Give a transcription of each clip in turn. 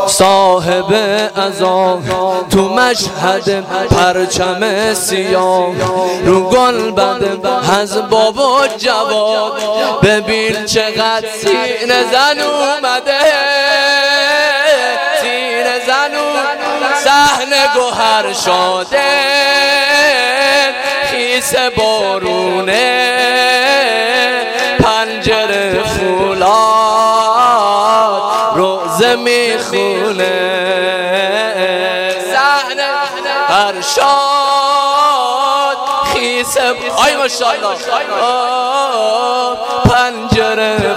صاحب عزا تو مشهد پرچم سیاه رو گل بند از بابا جواد ببین چقدر سینه زن اومده سینه زن صحنه گوهر شده خیس بارونه پنجره فولاد روزه میخونه صحنه ارشاد خیس آی ماشاءالله پنجره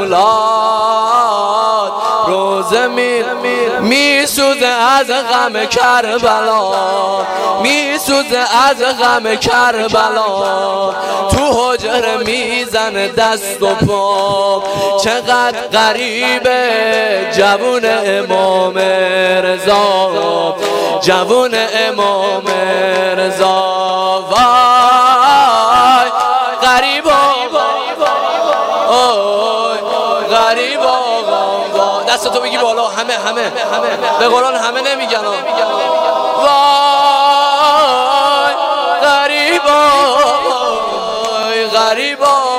فولاد روزه میسوزه از غم کربلا میسوزه از غم کربلا تو حجره میزنه دست و پا چقدر غریبه جوون امام رضا جوون امام رضا وای غریب غریب دست تو بگی بالا همه به قرآن همه نمیگن وای غریب غریب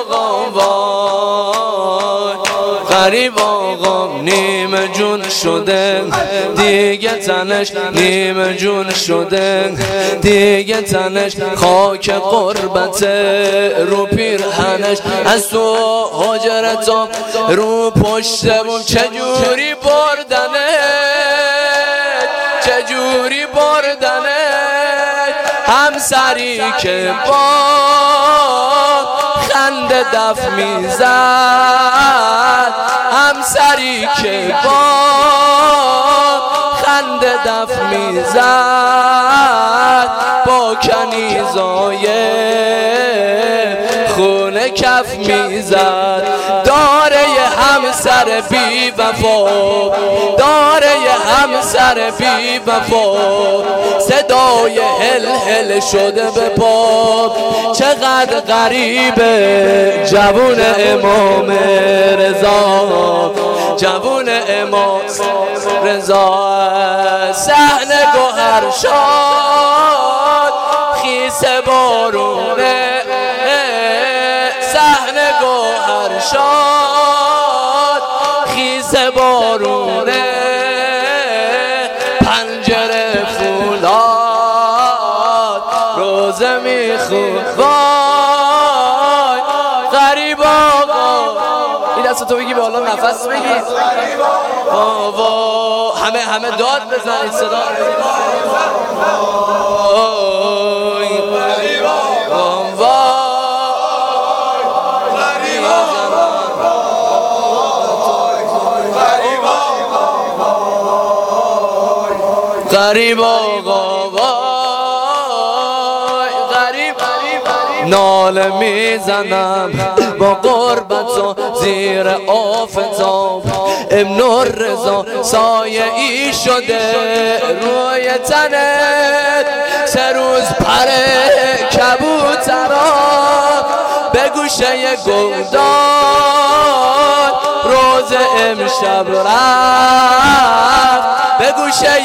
وای غریب آقام نیمه جون شده دیگه تنش نیمه جون شده دیگه تنش خاک قربت رو پیرهنش از تو حجرتا رو پشتمون چجوری بردنه چجوری بردنه همسری که با خنده دف میزد همسری که با خنده دف میزد با کنیزای خونه کف میزد داره همسر بی وفا داره همسر بی وفا صدای هل هل شده به پا چقدر غریبه جوون امام رضا جوون امام رضا صحنه گوهر شاد خیس بارونه صحنه گوهر شاد خیس بارونه پنجره فولاد روزه میخون وای غریب آقا این دست تو بگی بالا نفس بگی همه داد بزنید صدا غریب آقا وای غریب ناله میزنم با قربت و زیر آفتاب ابن الرضا سایه ای شده روی تنت سه روز پره کبوترا به گوشه گلدان روز امشب رفت به گوشه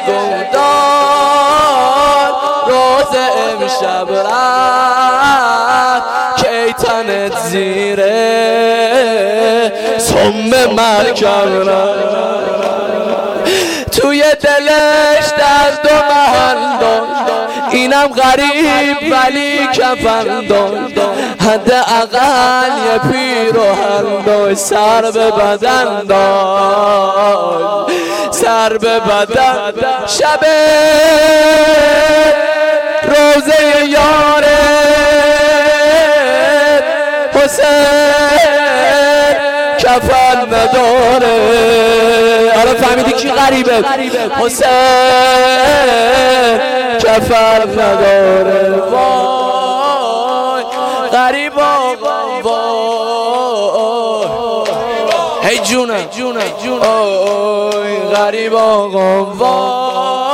گلدان روز امشب رفت کی تنت زیره سم مرکب رفت توی دلش درد و محل داشت اینم غریب ولی کفن داشت حداقل یه پیراهن داشت سر به بدن داشت سر به بدن شب روزه یاره حسین کفن نداره حالا فهمیدی کی غریبه حسین کفن نداره وای غریب آقا وای هی جونه غریب آقا وای